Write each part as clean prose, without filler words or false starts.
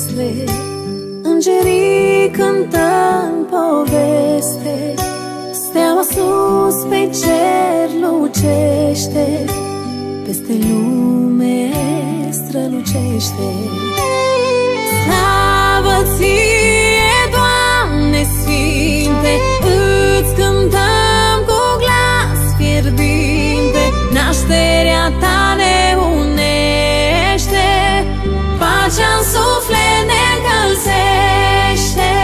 zesle, îngerii cântă în poveste, steaua sus pe cer lucește, peste lume strălucește. Slavă ție, Doamne Sfinte, îți cântăm cu glas fierbinte, nașterea ta ne unește, pacea-n suflet ne încălzește.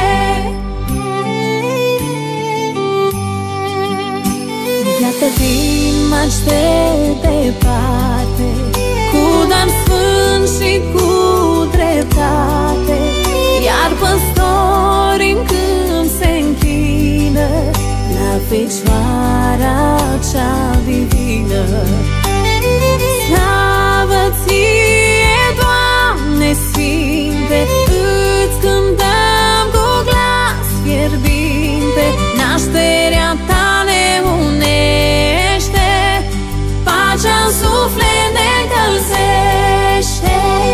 Iată vin magi de departe, cu dar sfânt și cu dreptate, iar păstorii în câmp se închină la Fecioara cea divină. Slavă ție, Doamne Sfinte, îți cântăm cu glas fierbinte, nașterea ta ne unește, pacea-n suflet ne încălzește.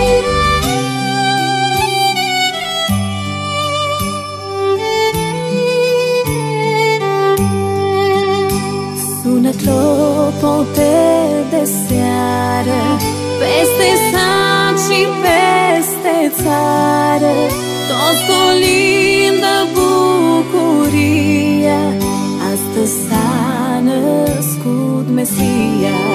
Sună clopote de seară peste sat și peste țară, toți colindă bucuria, astăzi s-a născut Mesia.